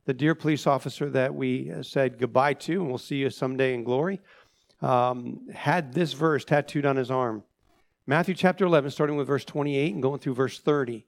the dear police officer that we said goodbye to, and we'll see you someday in glory, had this verse tattooed on his arm. Matthew chapter 11, starting with verse 28 and going through verse 30.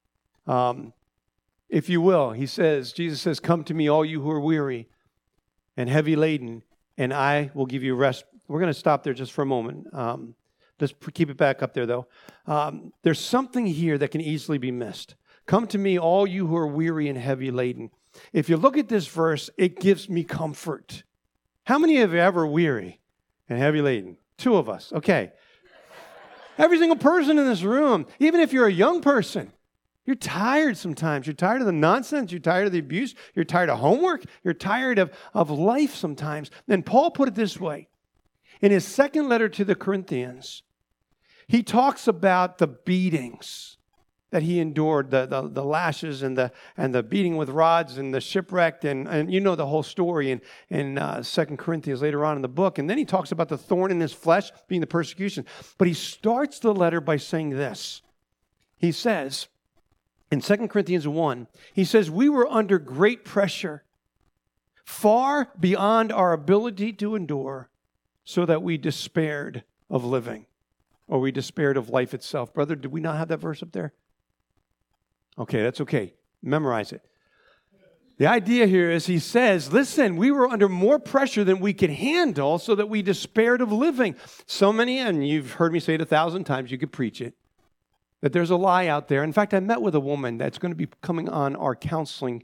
If you will, Jesus says, come to me, all you who are weary and heavy laden, and I will give you rest. We're going to stop there just for a moment. Let's keep it back up there, though. There's something here that can easily be missed. Come to me, all you who are weary and heavy laden. If you look at this verse, it gives me comfort. How many of you ever weary and heavy laden? 2 of us. Okay. Every single person in this room, even if you're a young person, you're tired sometimes. You're tired of the nonsense. You're tired of the abuse. You're tired of homework. You're tired of life sometimes. And Paul put it this way. In his second letter to the Corinthians, he talks about the beatings that he endured, the lashes and the beating with rods and the shipwreck, and you know the whole story in 2 Corinthians later on in the book. And then he talks about the thorn in his flesh being the persecution. But he starts the letter by saying this. He says, in 2 Corinthians 1, he says, we were under great pressure, far beyond our ability to endure, so that we despaired of living, or we despaired of life itself. Brother, did we not have that verse up there? Okay, that's okay. Memorize it. The idea here is he says, listen, we were under more pressure than we could handle, so that we despaired of living. So many, and you've heard me say it 1,000 times, you could preach it, that there's a lie out there. In fact, I met with a woman that's going to be coming on our counseling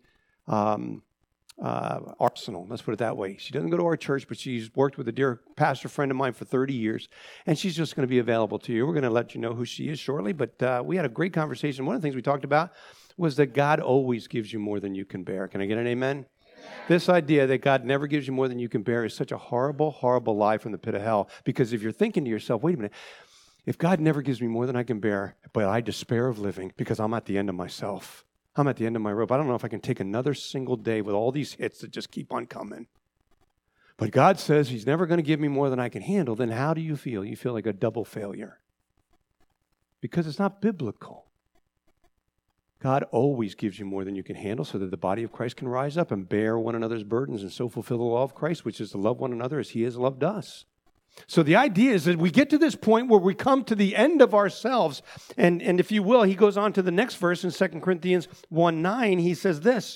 arsenal. Let's put it that way. She doesn't go to our church, but she's worked with a dear pastor friend of mine for 30 years, and she's just going to be available to you. We're going to let you know who she is shortly, but we had a great conversation. One of the things we talked about was that God always gives you more than you can bear. Can I get an amen? This idea that God never gives you more than you can bear is such a horrible, horrible lie from the pit of hell, because if you're thinking to yourself, wait a minute, if God never gives me more than I can bear, but I despair of living because I'm at the end of myself, I'm at the end of my rope, I don't know if I can take another single day with all these hits that just keep on coming. But God says he's never going to give me more than I can handle. Then how do you feel? You feel like a double failure. Because it's not biblical. God always gives you more than you can handle so that the body of Christ can rise up and bear one another's burdens and so fulfill the law of Christ, which is to love one another as he has loved us. So the idea is that we get to this point where we come to the end of ourselves. And if you will, he goes on to the next verse in 2 Corinthians 1:9. He says this.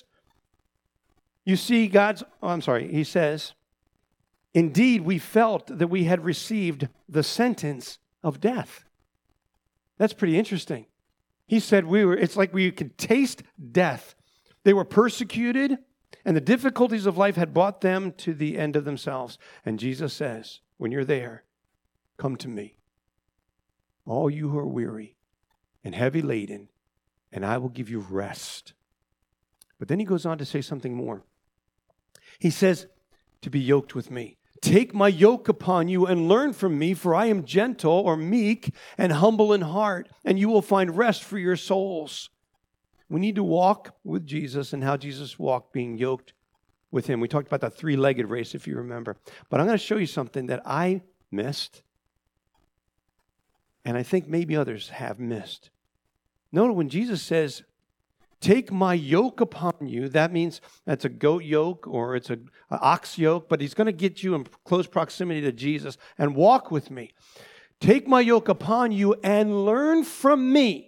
You see he says, indeed, we felt that we had received the sentence of death. That's pretty interesting. He said it's like we could taste death. They were persecuted, and the difficulties of life had brought them to the end of themselves. And Jesus says, when you're there, come to me, all you who are weary and heavy laden, and I will give you rest. But then he goes on to say something more. He says, to be yoked with me. Take my yoke upon you and learn from me, for I am gentle or meek and humble in heart, and you will find rest for your souls. We need to walk with Jesus and how Jesus walked, being yoked with him. We talked about that 3-legged race, if you remember. But I'm going to show you something that I missed, and I think maybe others have missed. Notice when Jesus says, take my yoke upon you, that means that's a goat yoke or it's an ox yoke, but he's going to get you in close proximity to Jesus and walk with me. Take my yoke upon you and learn from me.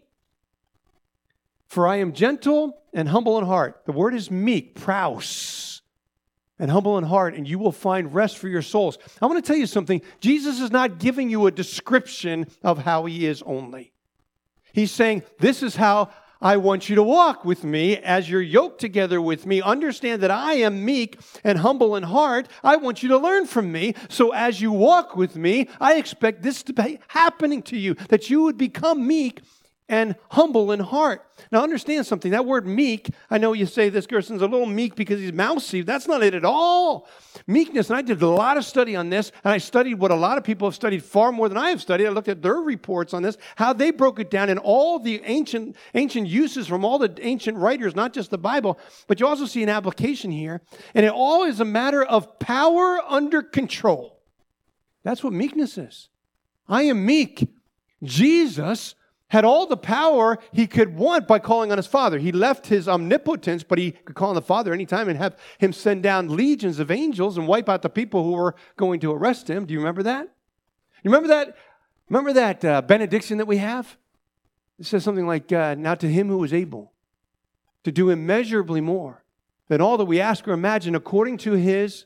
For I am gentle and humble in heart. The word is meek, praus, and humble in heart, and you will find rest for your souls. I want to tell you something. Jesus is not giving you a description of how he is only. He's saying, this is how I want you to walk with me as you're yoked together with me. Understand that I am meek and humble in heart. I want you to learn from me. So as you walk with me, I expect this to be happening to you, that you would become meek and humble in heart. Now understand something. That word meek, I know you say this person's a little meek because he's mousy. That's not it at all. Meekness, and I did a lot of study on this, and I studied what a lot of people have studied far more than I have studied. I looked at their reports on this, how they broke it down in all the ancient uses from all the ancient writers, not just the Bible, but you also see an application here. And it all is a matter of power under control. That's what meekness is. I am meek. Jesus had all the power he could want by calling on his Father. He left his omnipotence, but he could call on the Father anytime and have him send down legions of angels and wipe out the people who were going to arrest him. Do you remember that? You remember that? Remember that benediction that we have? It says something like, now to him who is able to do immeasurably more than all that we ask or imagine according to his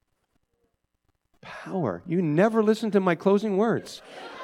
power. You never listen to my closing words.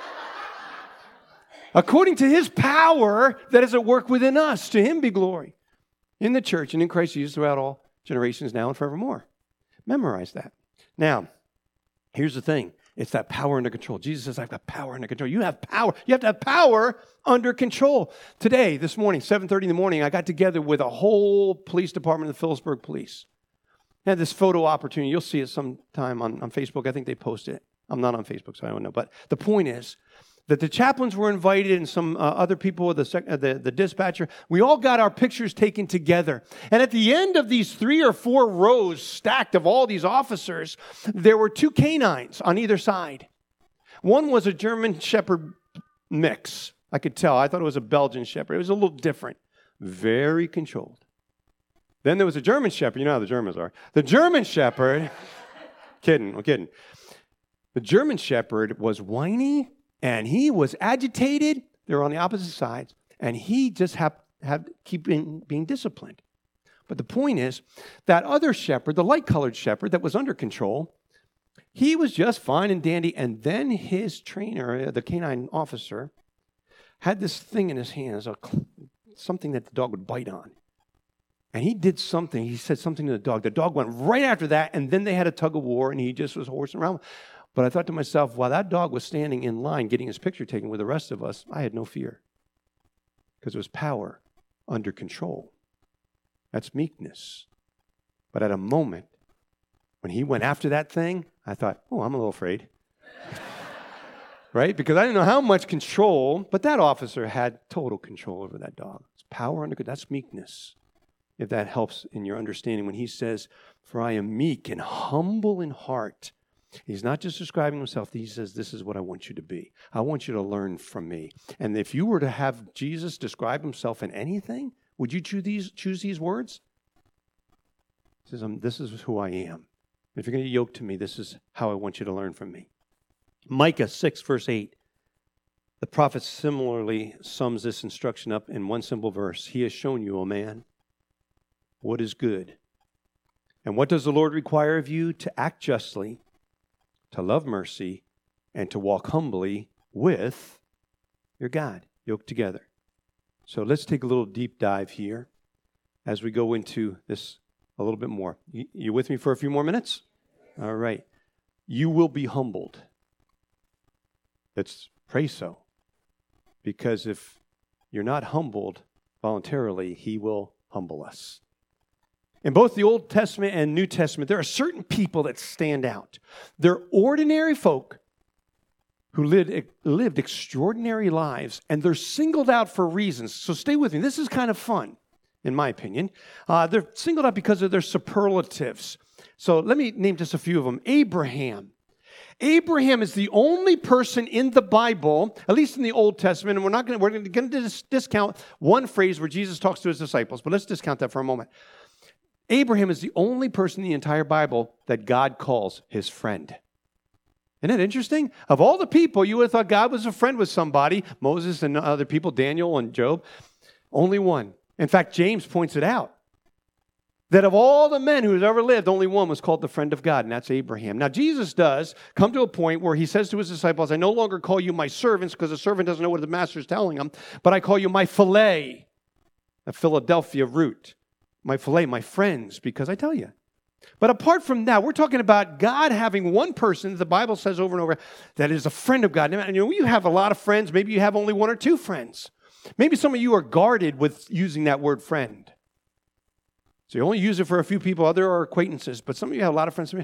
According to his power that is at work within us, to him be glory in the church and in Christ Jesus throughout all generations now and forevermore. Memorize that. Now, here's the thing. It's that power under control. Jesus says, I've got power under control. You have power. You have to have power under control. Today, this morning, 7:30 in the morning, I got together with a whole police department of the Phillipsburg Police. I had this photo opportunity. You'll see it sometime on Facebook. I think they posted it. I'm not on Facebook, so I don't know. But the point is that the chaplains were invited and some other people, the dispatcher. We all got our pictures taken together. And at the end of these 3 or 4 rows stacked of all these officers, there were 2 canines on either side. One was a German Shepherd mix. I could tell. I thought it was a Belgian Shepherd. It was a little different. Very controlled. Then there was a German Shepherd. You know how the Germans are. The German Shepherd, I'm kidding. The German Shepherd was whiny. And he was agitated. They were on the opposite sides. And he just had to keep being disciplined. But the point is, that other shepherd, the light-colored shepherd that was under control, he was just fine and dandy. And then his trainer, the canine officer, had this thing in his hand, something that the dog would bite on. And he did something. He said something to the dog. The dog went right after that, and then they had a tug of war, and he just was horsing around. But I thought to myself, while that dog was standing in line getting his picture taken with the rest of us, I had no fear. Because it was power under control. That's meekness. But at a moment, when he went after that thing, I thought, oh, I'm a little afraid. Right? Because I didn't know how much control, but that officer had total control over that dog. It's power under control. That's meekness. If that helps in your understanding, when he says, for I am meek and humble in heart. He's not just describing himself. He says, this is what I want you to be. I want you to learn from me. And if you were to have Jesus describe himself in anything, would you choose these words? He says, this is who I am. If you're going to yoke to me, this is how I want you to learn from me. Micah 6, verse 8. The prophet similarly sums this instruction up in one simple verse. He has shown you, O man, what is good. And what does the Lord require of you? To act justly, to love mercy, and to walk humbly with your God, yoked together. So let's take a little deep dive here as we go into this a little bit more. You with me for a few more minutes? All right. You will be humbled. Let's pray so. Because if you're not humbled voluntarily, he will humble us. In both the Old Testament and New Testament, there are certain people that stand out. They're ordinary folk who lived extraordinary lives, and they're singled out for reasons. So stay with me. This is kind of fun, in my opinion. They're singled out because of their superlatives. So let me name just a few of them. Abraham. Abraham is the only person in the Bible, at least in the Old Testament, and we're going to discount one phrase where Jesus talks to his disciples, but let's discount that for a moment. Abraham is the only person in the entire Bible that God calls his friend. Isn't that interesting? Of all the people, you would have thought God was a friend with somebody, Moses and other people, Daniel and Job. Only one. In fact, James points it out. That of all the men who have ever lived, only one was called the friend of God, and that's Abraham. Now, Jesus does come to a point where he says to his disciples, I no longer call you my servants, because a servant doesn't know what the master is telling him, but I call you my philae, a Philadelphia root. My philae, my friends, because I tell you. But apart from that, we're talking about God having one person, the Bible says over and over, that is a friend of God. And you have a lot of friends. Maybe you have only 1 or 2 friends. Maybe some of you are guarded with using that word friend. So you only use it for a few people, other acquaintances. But some of you have a lot of friends.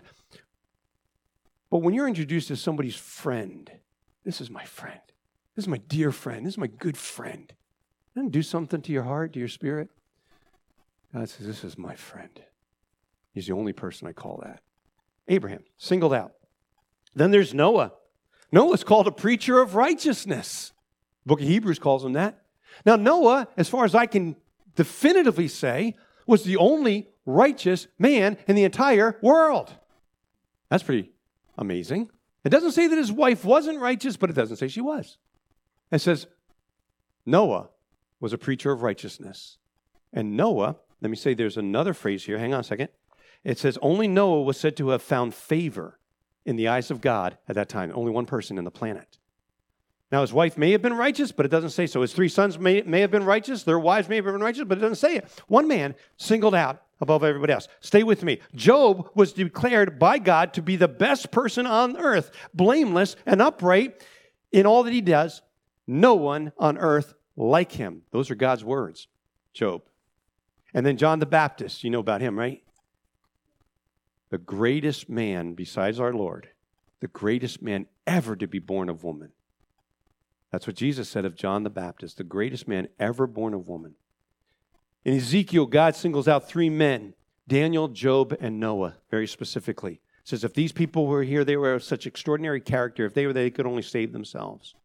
But when you're introduced as somebody's friend, this is my friend. This is my dear friend. This is my good friend. Doesn't it do something to your heart, to your spirit? God says, this is my friend. He's the only person I call that. Abraham, singled out. Then there's Noah. Noah's called a preacher of righteousness. The book of Hebrews calls him that. Now, Noah, as far as I can definitively say, was the only righteous man in the entire world. That's pretty amazing. It doesn't say that his wife wasn't righteous, but it doesn't say she was. It says Noah was a preacher of righteousness. And Noah, let me say there's another phrase here. Hang on a second. It says only Noah was said to have found favor in the eyes of God at that time. Only one person in the planet. Now, his wife may have been righteous, but it doesn't say so. His 3 sons may have been righteous. Their wives may have been righteous, but it doesn't say it. One man singled out above everybody else. Stay with me. Job was declared by God to be the best person on earth, blameless and upright in all that he does. No one on earth like him. Those are God's words, Job. And then John the Baptist, you know about him, right? The greatest man besides our Lord, the greatest man ever to be born of woman. That's what Jesus said of John the Baptist, the greatest man ever born of woman. In Ezekiel, God singles out 3 men, Daniel, Job, and Noah, very specifically. It says if these people were here, they were of such extraordinary character. If they were there, they could only save themselves.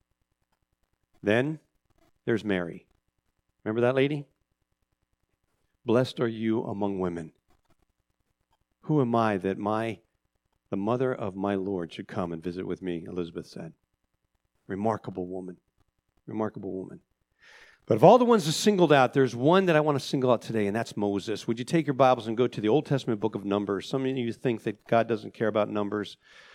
Then there's Mary. Remember that lady? Blessed are you among women. Who am I that the mother of my Lord should come and visit with me, Elizabeth said. Remarkable woman. Remarkable woman. But of all the ones that singled out, there's one that I want to single out today, and that's Moses. Would you take your Bibles and go to the Old Testament book of Numbers? Some of you think that God doesn't care about Numbers.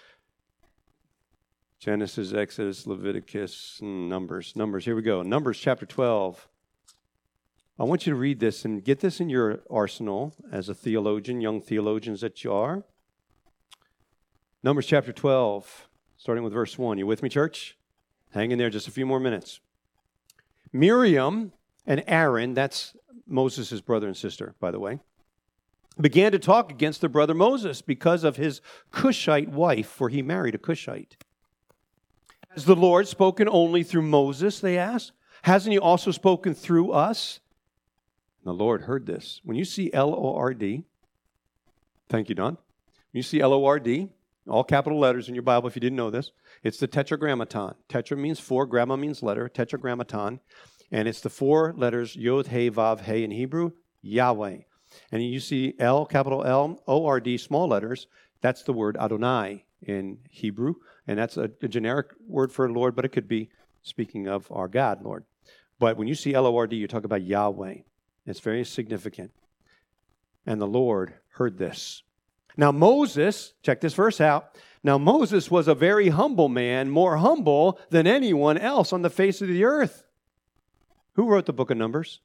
Genesis, Exodus, Leviticus, Numbers. Here we go. Numbers chapter 12. I want you to read this and get this in your arsenal as a theologian, young theologians that you are. Numbers chapter 12, starting with verse 1. You with me, church? Hang in there just a few more minutes. Miriam and Aaron, that's Moses' brother and sister, by the way, began to talk against their brother Moses because of his Cushite wife, for he married a Cushite. Has the Lord spoken only through Moses, they asked? Hasn't he also spoken through us? And the Lord heard this. When you see L-O-R-D, thank you, Don. When you see L-O-R-D, all capital letters in your Bible, if you didn't know this, it's the tetragrammaton. Tetra means 4, gramma means letter, tetragrammaton. And it's the 4 letters, Yod, He, Vav, He in Hebrew, Yahweh. And you see L, capital L, O-R-D, small letters, that's the word Adonai in Hebrew. And that's a generic word for Lord, but it could be speaking of our God, Lord. But when you see L-O-R-D, you talk about Yahweh. It's very significant. And the Lord heard this. Now Moses, check this verse out. Now Moses was a very humble man, more humble than anyone else on the face of the earth. Who wrote the book of Numbers?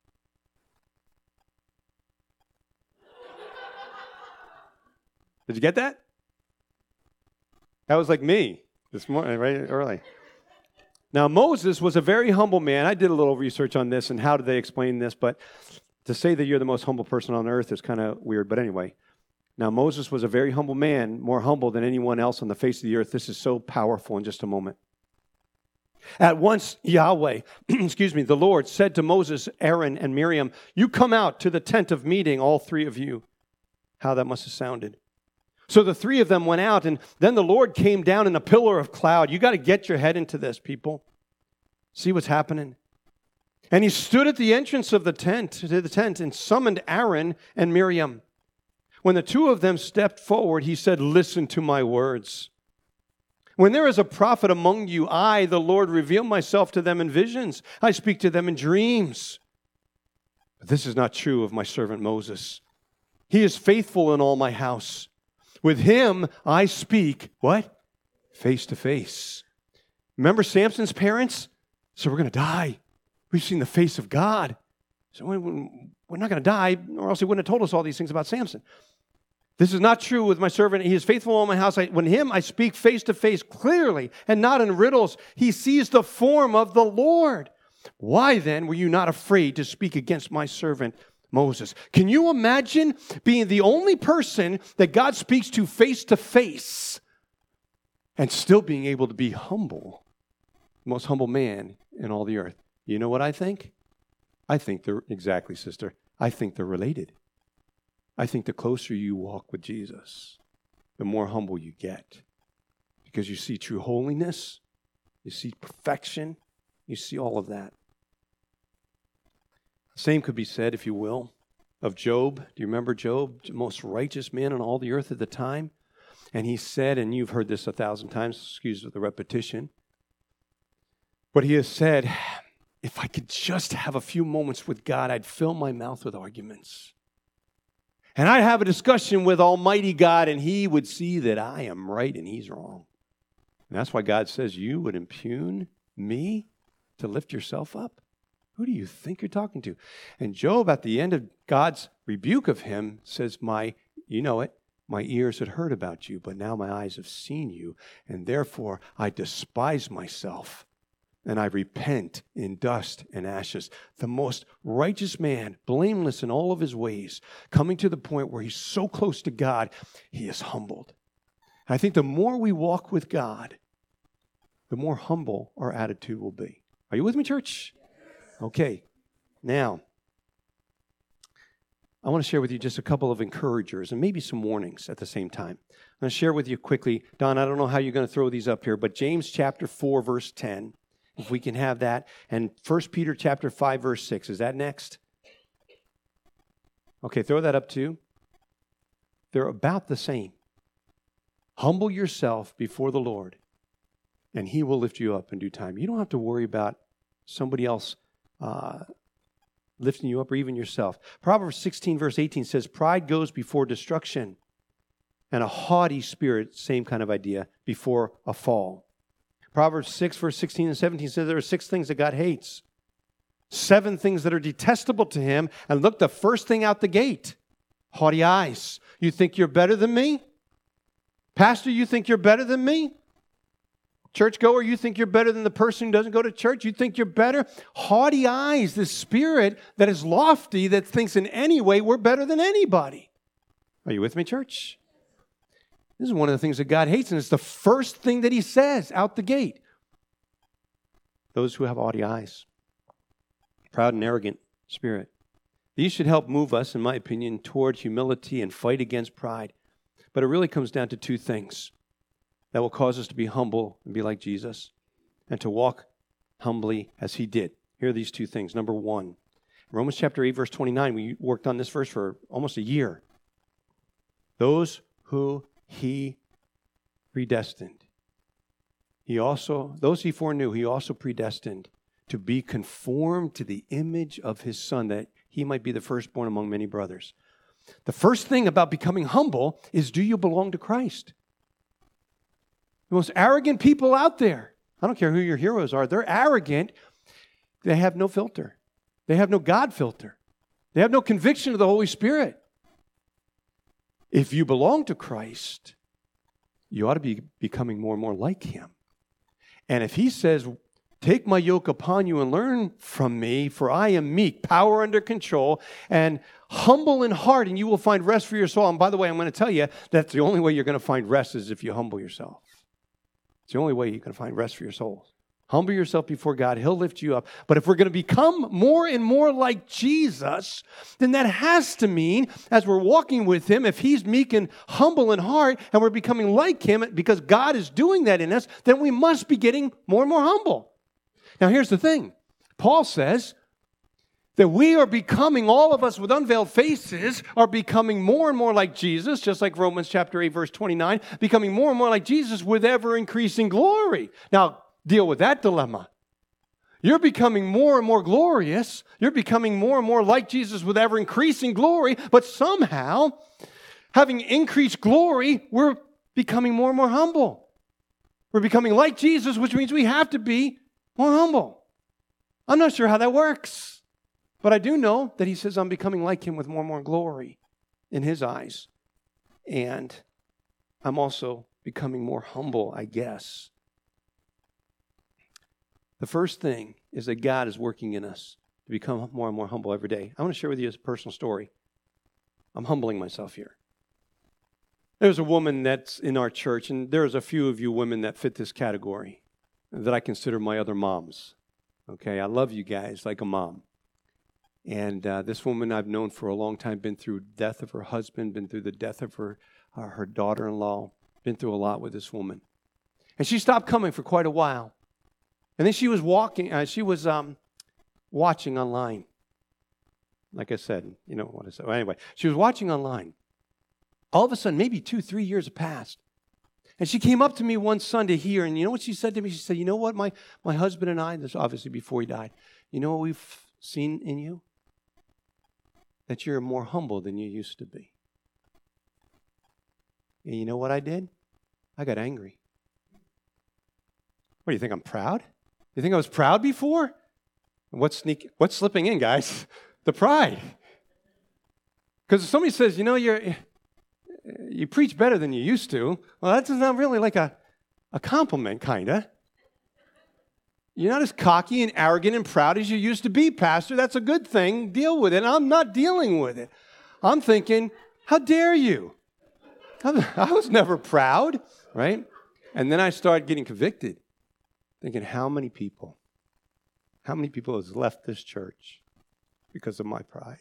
Did you get that? That was like me this morning, right early. Now Moses was a very humble man. I did a little research on this and how did they explain this, but to say that you're the most humble person on earth is kind of weird. But anyway, now Moses was a very humble man, more humble than anyone else on the face of the earth. This is so powerful in just a moment. At once Yahweh, the Lord said to Moses, Aaron, and Miriam, you come out to the tent of meeting, all 3 of you. How that must have sounded. So the 3 of them went out, and then the Lord came down in a pillar of cloud. You got to get your head into this, people. See what's happening. And he stood at the entrance of the tent, and summoned Aaron and Miriam. When the 2 of them stepped forward, he said, listen to my words. When there is a prophet among you, I, the Lord, reveal myself to them in visions. I speak to them in dreams. But this is not true of my servant Moses. He is faithful in all my house. With him, I speak, what? Face to face. Remember Samson's parents? So we're going to die. We've seen the face of God. So we're not going to die, or else he wouldn't have told us all these things about Samson. This is not true with my servant. He is faithful in all my house. When him I speak face to face clearly and not in riddles. He sees the form of the Lord. Why then were you not afraid to speak against my servant Moses? Can you imagine being the only person that God speaks to face and still being able to be humble? The most humble man in all the earth. You know what I think? I think they're, exactly, sister, I think they're related. I think the closer you walk with Jesus, the more humble you get. Because you see true holiness, you see perfection, You see all of that. The same could be said, if you will, of Job. Do you remember Job, the most righteous man on all the earth at the time? And he said, and you've heard this 1,000 times, excuse the repetition, but he has said, if I could just have a few moments with God, I'd fill my mouth with arguments. And I'd have a discussion with Almighty God, and he would see that I am right and he's wrong. And that's why God says, you would impugn me to lift yourself up? Who do you think you're talking to? And Job, at the end of God's rebuke of him, says, you know it, my ears had heard about you, but now my eyes have seen you, and therefore I despise myself, and I repent in dust and ashes. The most righteous man, blameless in all of his ways, coming to the point where he's so close to God, he is humbled. I think the more we walk with God, the more humble our attitude will be. Are you with me, church? Okay. Now, I want to share with you just a couple of encouragers and maybe some warnings at the same time. I'm going to share with you quickly. Don, I don't know how you're going to throw these up here, but James chapter 4, verse 10, if we can have that, and 1 Peter chapter 5, verse 6. Is that next? Okay, throw that up too. They're about the same. Humble yourself before the Lord, and he will lift you up in due time. You don't have to worry about somebody else lifting you up, or even yourself. Proverbs 16, verse 18 says, pride goes before destruction, and a haughty spirit, same kind of idea, before a fall. Proverbs 6, verse 16 and 17 says there are 6 things that God hates. 7 things that are detestable to him. And look, the first thing out the gate, haughty eyes. You think you're better than me? Pastor, you think you're better than me? Churchgoer, you think you're better than the person who doesn't go to church? You think you're better? Haughty eyes, this spirit that is lofty, that thinks in any way we're better than anybody. Are you with me, church? This is one of the things that God hates, and it's the first thing that he says out the gate. Those who have haughty eyes, proud and arrogant spirit. These should help move us, in my opinion, toward humility and fight against pride. But it really comes down to 2 things that will cause us to be humble and be like Jesus, and to walk humbly as he did. Here are these 2 things. Number 1, Romans chapter 8, verse 29. We worked on this verse for almost a year. Those who he predestined. Those he foreknew, he also predestined to be conformed to the image of his Son, that he might be the firstborn among many brothers. The first thing about becoming humble is, do you belong to Christ? The most arrogant people out there, I don't care who your heroes are, they're arrogant. They have no filter. They have no God filter. They have no conviction of the Holy Spirit. If you belong to Christ, you ought to be becoming more and more like him. And if he says, take my yoke upon you and learn from me, for I am meek, power under control, and humble in heart, and you will find rest for your soul. And by the way, I'm going to tell you, that's the only way you're going to find rest is if you humble yourself. It's the only way you can find rest for your soul. Humble yourself before God. He'll lift you up. But if we're going to become more and more like Jesus, then that has to mean, as we're walking with him, if he's meek and humble in heart, and we're becoming like him because God is doing that in us, then we must be getting more and more humble. Now, here's the thing. Paul says that we are becoming, all of us with unveiled faces, are becoming more and more like Jesus, just like Romans chapter 8, verse 29, becoming more and more like Jesus with ever-increasing glory. Now, deal with that dilemma. You're becoming more and more glorious. You're becoming more and more like Jesus with ever-increasing glory, but somehow, having increased glory, we're becoming more and more humble. We're becoming like Jesus, which means we have to be more humble. I'm not sure how that works. But I do know that he says I'm becoming like him with more and more glory in his eyes. And I'm also becoming more humble, I guess. The first thing is that God is working in us to become more and more humble every day. I want to share with you a personal story. I'm humbling myself here. There's a woman that's in our church, and there's a few of you women that fit this category that I consider my other moms. Okay, I love you guys like a mom. And this woman I've known for a long time, been through death of her husband, been through the death of her daughter-in-law, been through a lot with this woman. And she stopped coming for quite a while. And then she was watching online. Like I said, you know what I said. Well, anyway, she was watching online. All of a sudden, maybe 2-3 years have passed. And she came up to me one Sunday here, and you know what she said to me? She said, you know what, my husband and I, this is obviously before he died, you know what we've seen in you? That you're more humble than you used to be. And you know what I did? I got angry. What do you think, I'm proud? You think I was proud before? What's slipping in, guys? The pride. Because if somebody says, you know, you preach better than you used to, well, that's not really like a compliment, kind of. You're not as cocky and arrogant and proud as you used to be, Pastor. That's a good thing. Deal with it. And I'm not dealing with it. I'm thinking, how dare you? I was never proud, right? And then I started getting convicted, thinking, how many people has left this church because of my pride?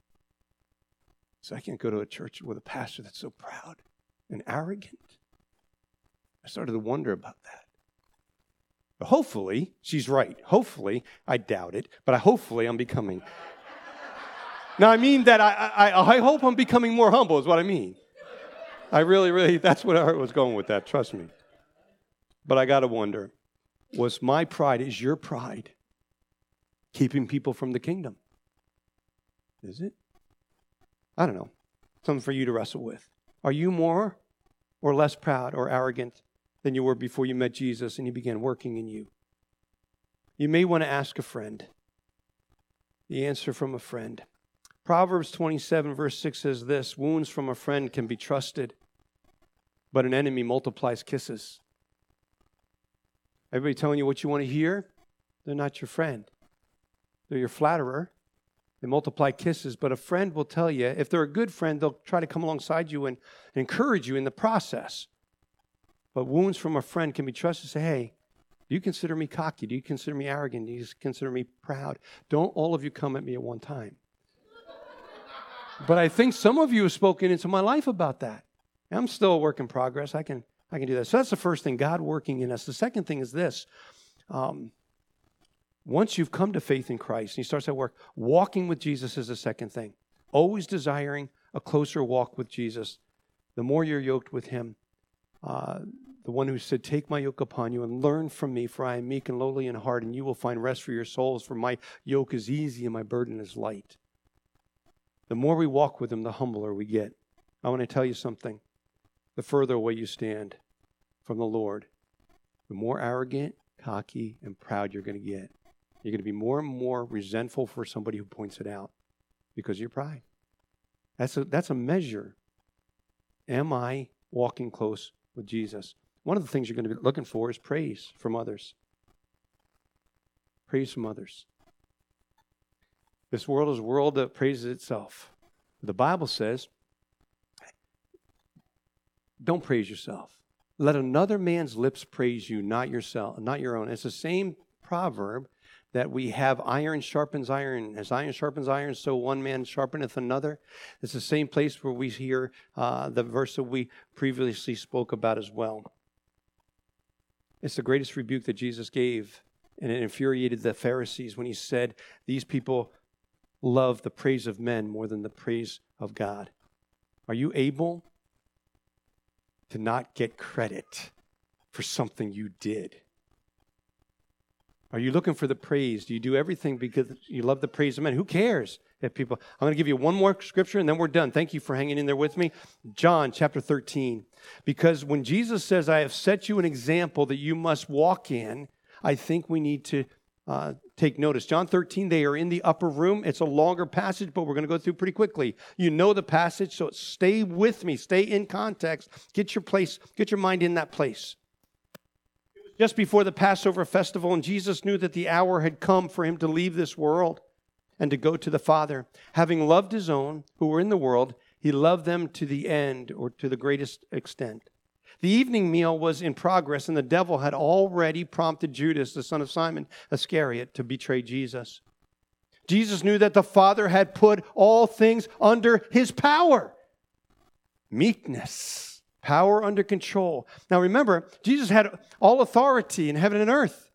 So I can't go to a church with a pastor that's so proud and arrogant. I started to wonder about that. But hopefully, she's right. Hopefully, I doubt it, but hopefully I'm becoming. Now, I mean that I hope I'm becoming more humble is what I mean. I really, that's what I was going with that, trust me. But I got to wonder, was my pride, is your pride keeping people from the kingdom? Is it? I don't know. Something for you to wrestle with. Are you more or less proud or arrogant than you were before you met Jesus and he began working in you? You may want to ask a friend. The answer from a friend. Proverbs 27 verse 6 says this, wounds from a friend can be trusted, but an enemy multiplies kisses. Everybody telling you what you want to hear? They're not your friend. They're your flatterer. They multiply kisses, but a friend will tell you, if they're a good friend, they'll try to come alongside you and encourage you in the process. But wounds from a friend can be trusted. Say, hey, do you consider me cocky? Do you consider me arrogant? Do you consider me proud? Don't all of you come at me at one time. But I think some of you have spoken into my life about that. I'm still a work in progress. I can do that. So that's the first thing, God working in us. The second thing is this. Once you've come to faith in Christ and you start that work, walking with Jesus is the second thing. Always desiring a closer walk with Jesus. The more you're yoked with him, the one who said, take my yoke upon you and learn from me, for I am meek and lowly in heart, and you will find rest for your souls, for my yoke is easy and my burden is light. The more we walk with him, the humbler we get. I want to tell you something. The further away you stand from the Lord, the more arrogant, cocky, and proud you're going to get. You're going to be more and more resentful for somebody who points it out because of your pride. That's a measure. Am I walking close with Jesus? One of the things you're going to be looking for is praise from others. Praise from others. This world is a world that praises itself. The Bible says, don't praise yourself. Let another man's lips praise you, not yourself, not your own. It's the same proverb that we have iron sharpens iron. As iron sharpens iron, so one man sharpeneth another. It's the same place where we hear the verse that we previously spoke about as well. It's the greatest rebuke that Jesus gave, and it infuriated the Pharisees when he said, these people love the praise of men more than the praise of God. Are you able to not get credit for something you did? Are you looking for the praise? Do you do everything because you love the praise of men? Who cares if people... I'm going to give you one more scripture and then we're done. Thank you for hanging in there with me. John chapter 13. Because when Jesus says, I have set you an example that you must walk in, I think we need to take notice. John 13, they are in the upper room. It's a longer passage, but we're going to go through pretty quickly. You know the passage, so stay with me. Stay in context. Get your mind in that place. It was just before the Passover festival, and Jesus knew that the hour had come for him to leave this world and to go to the Father. Having loved his own who were in the world, he loved them to the end, or to the greatest extent. The evening meal was in progress, and the devil had already prompted Judas, the son of Simon Iscariot, to betray Jesus. Jesus knew that the Father had put all things under his power. Meekness, power under control. Now remember, Jesus had all authority in heaven and earth.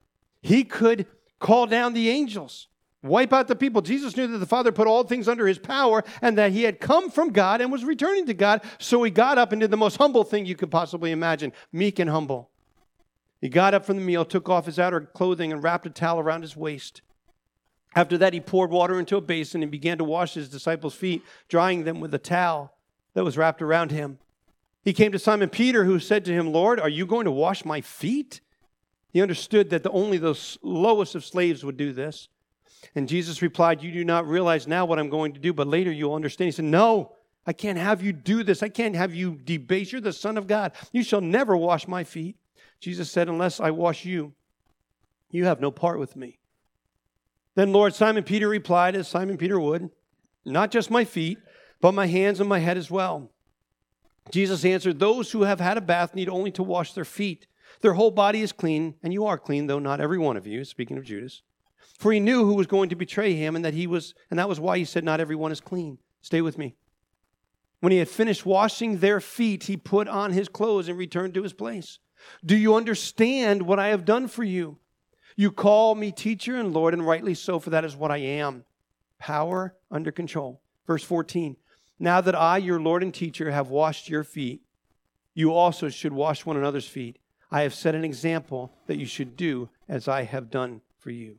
He could call down the angels, wipe out the people. Jesus knew that the Father put all things under his power and that he had come from God and was returning to God. So he got up and did the most humble thing you could possibly imagine, meek and humble. He got up from the meal, took off his outer clothing and wrapped a towel around his waist. After that, he poured water into a basin and began to wash his disciples' feet, drying them with a towel that was wrapped around him. He came to Simon Peter, who said to him, "Lord, are you going to wash my feet?" He understood that only the lowest of slaves would do this. And Jesus replied, "You do not realize now what I'm going to do, but later you'll understand." He said, "No, I can't have you do this. I can't have you debase. You're the Son of God. You shall never wash my feet." Jesus said, "Unless I wash you, you have no part with me." Then Lord Simon Peter replied, as Simon Peter would, "Not just my feet, but my hands and my head as well." Jesus answered, "Those who have had a bath need only to wash their feet. Their whole body is clean, and you are clean, though not every one of you," speaking of Judas. For he knew who was going to betray him, and that was why he said, "Not everyone is clean." Stay with me. When he had finished washing their feet, he put on his clothes and returned to his place. "Do you understand what I have done for you? You call me teacher and Lord, and rightly so, for that is what I am. Power under control." Verse 14. "Now that I, your Lord and teacher, have washed your feet, you also should wash one another's feet. I have set an example that you should do as I have done for you."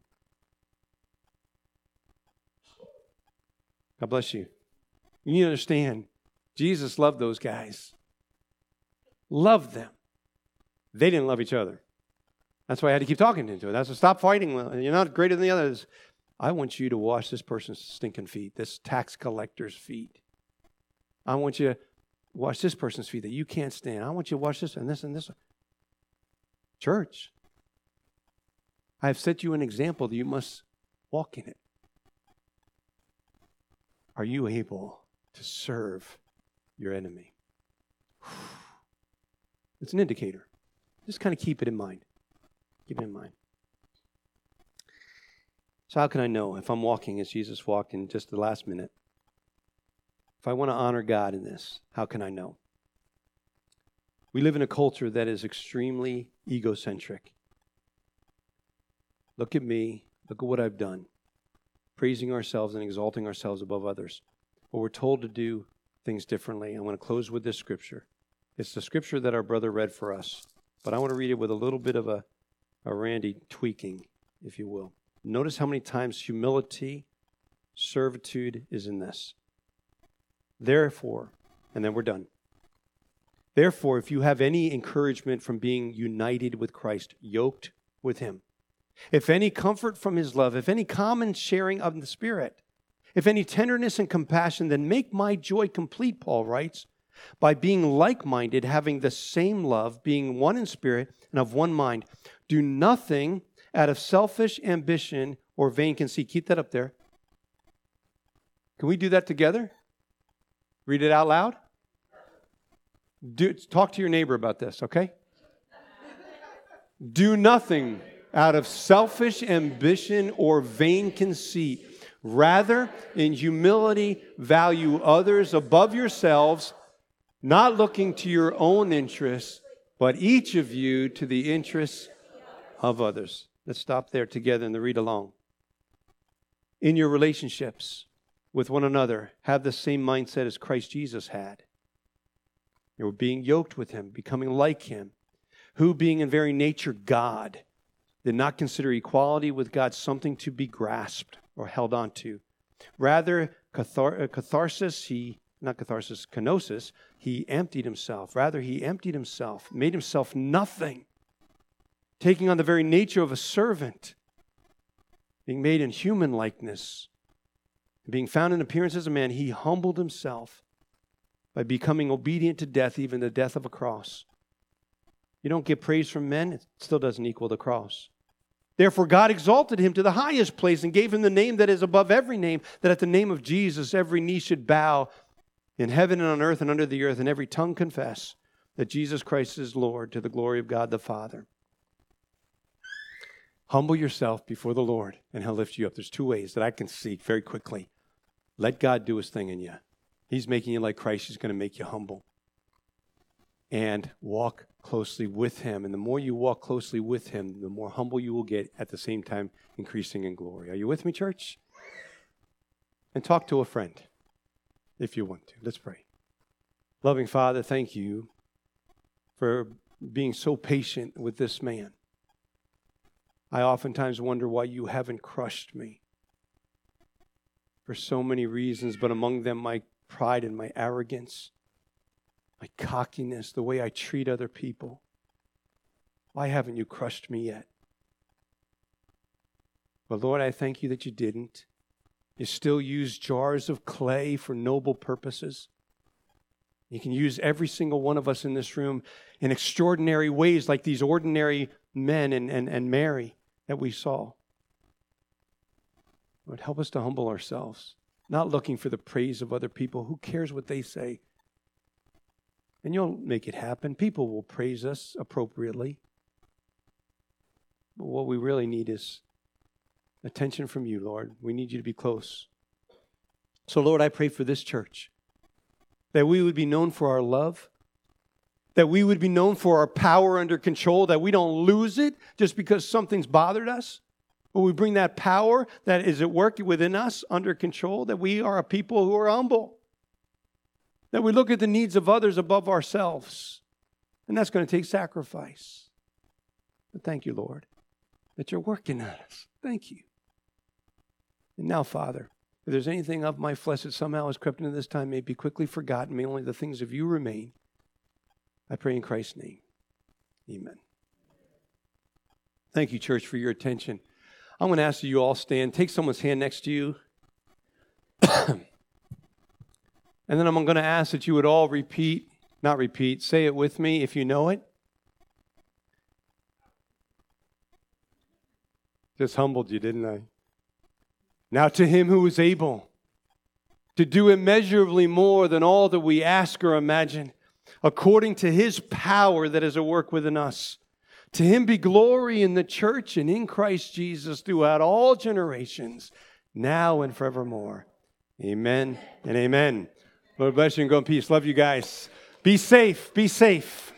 God bless you. You need to understand, Jesus loved those guys. Loved them. They didn't love each other. That's why I had to keep talking into it. That's why stop fighting. You're not greater than the others. I want you to wash this person's stinking feet, this tax collector's feet. I want you to wash this person's feet that you can't stand. I want you to wash this and this and this. Church, I have set you an example that you must walk in it. Are you able to serve your enemy? It's an indicator. Just kind of keep it in mind. Keep it in mind. So how can I know if I'm walking as Jesus walked in just the last minute? If I want to honor God in this, how can I know? We live in a culture that is extremely egocentric. Look at me. Look at what I've done. Praising ourselves and exalting ourselves above others. But we're told to do things differently. I want to close with this scripture. It's the scripture that our brother read for us. But I want to read it with a little bit of a Randy tweaking, if you will. Notice how many times humility, servitude is in this. Therefore, and then we're done. Therefore, if you have any encouragement from being united with Christ, yoked with him, if any comfort from his love, if any common sharing of the Spirit, if any tenderness and compassion, then make my joy complete, Paul writes, by being like-minded, having the same love, being one in spirit and of one mind. Do nothing out of selfish ambition or vain conceit. Keep that up there. Can we do that together? Read it out loud. Talk to your neighbor about this, okay? Do nothing out of selfish ambition or vain conceit. Rather, in humility, value others above yourselves, not looking to your own interests, but each of you to the interests of others. Let's stop there together in the read along. In your relationships with one another, have the same mindset as Christ Jesus had. You were being yoked with him, becoming like him, who being in very nature God, did not consider equality with God something to be grasped or held on to. Rather, kenosis, he emptied himself. Rather, he emptied himself, made himself nothing, taking on the very nature of a servant, being made in human likeness, being found in appearance as a man, he humbled himself by becoming obedient to death, even the death of a cross. You don't get praise from men, it still doesn't equal the cross. Therefore, God exalted him to the highest place and gave him the name that is above every name, that at the name of Jesus every knee should bow in heaven and on earth and under the earth, and every tongue confess that Jesus Christ is Lord, to the glory of God the Father. Humble yourself before the Lord, and he'll lift you up. There's two ways that I can see very quickly. Let God do his thing in you. He's making you like Christ. He's going to make you humble. and walk closely with him. And the more you walk closely with him, the more humble you will get, at the same time increasing in glory. Are you with me, church? And talk to a friend if you want to. Let's pray. Loving Father, thank you for being so patient with this man. I oftentimes wonder why you haven't crushed me for so many reasons, but among them my pride and my arrogance, my cockiness, the way I treat other people. Why haven't you crushed me yet? But Lord, I thank you that you didn't. You still use jars of clay for noble purposes. You can use every single one of us in this room in extraordinary ways, like these ordinary men and Mary that we saw. Lord, help us to humble ourselves, not looking for the praise of other people. Who cares what they say? And you'll make it happen. People will praise us appropriately. But what we really need is attention from you, Lord. We need you to be close. So, Lord, I pray for this church, that we would be known for our love, that we would be known for our power under control, that we don't lose it just because something's bothered us. But we bring that power that is at work within us under control, that we are a people who are humble, that we look at the needs of others above ourselves. And that's going to take sacrifice. But thank you, Lord, that you're working on us. Thank you. And now, Father, if there's anything of my flesh that somehow has crept into this time, may be quickly forgotten. May only the things of you remain. I pray in Christ's name. Amen. Thank you, church, for your attention. I'm going to ask you all stand. Take someone's hand next to you. And then I'm going to ask that you would all say it with me if you know it. Just humbled you, didn't I? Now to him who is able to do immeasurably more than all that we ask or imagine, according to his power that is at work within us. To him be glory in the church and in Christ Jesus throughout all generations, now and forevermore. Amen and amen. Lord bless you and go in peace. Love you guys. Be safe. Be safe.